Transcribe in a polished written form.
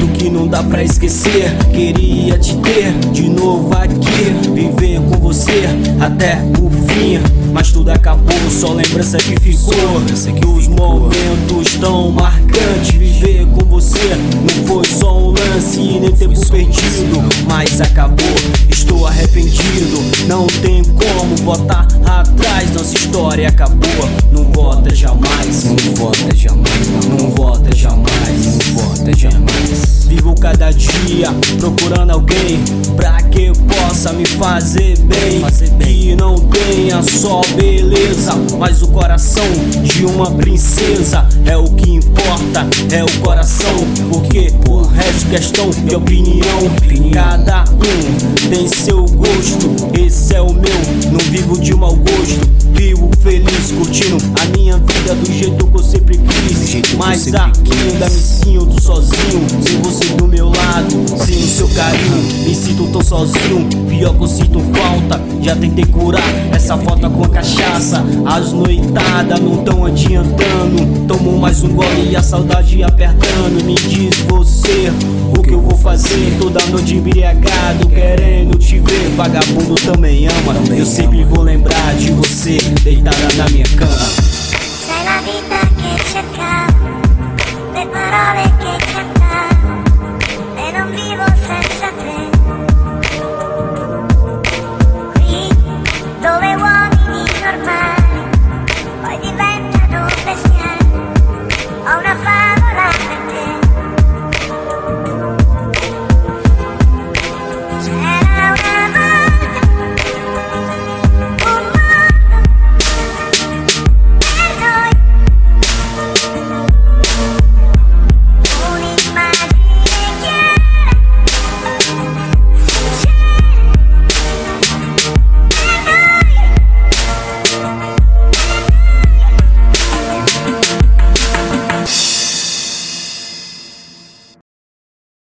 que não dá pra esquecer. Queria te ter de novo aqui, viver com você até o fim. Mas tudo acabou, só lembrança que ficou dos momentos tão marcantes. Viver com você não foi só um lance nem tempo perdido, mas acabou, estou arrependido. Não tem como voltar atrás, nossa história acabou. Não volta jamais, não volta jamais, não volta jamais, não volta jamais. Vivo cada dia procurando alguém pra que possa me fazer bem, que não tenha só beleza, mas o coração de uma princesa. É o que importa, é o coração, porque o resto é questão de opinião. Cada um tem seu gosto, esse é o meu. Não vivo de mau gosto, vivo feliz, curtindo a minha vida do jeito que eu sempre quis. Mas ainda me sinto sozinho, sem você do meu lado, sem o seu carinho. Me sinto tão sozinho, pior que eu sinto falta. Já tentei curar essa falta com a cachaça, as noitadas não tão adiantando. Tomo mais um gole e a saudade apertando. Me diz você, o que eu vou fazer? Toda noite embriagado, querendo te ver. Vagabundo também ama, eu sempre vou lembrar de você deitada na minha cama. Sei la vita che cercavo, le parole che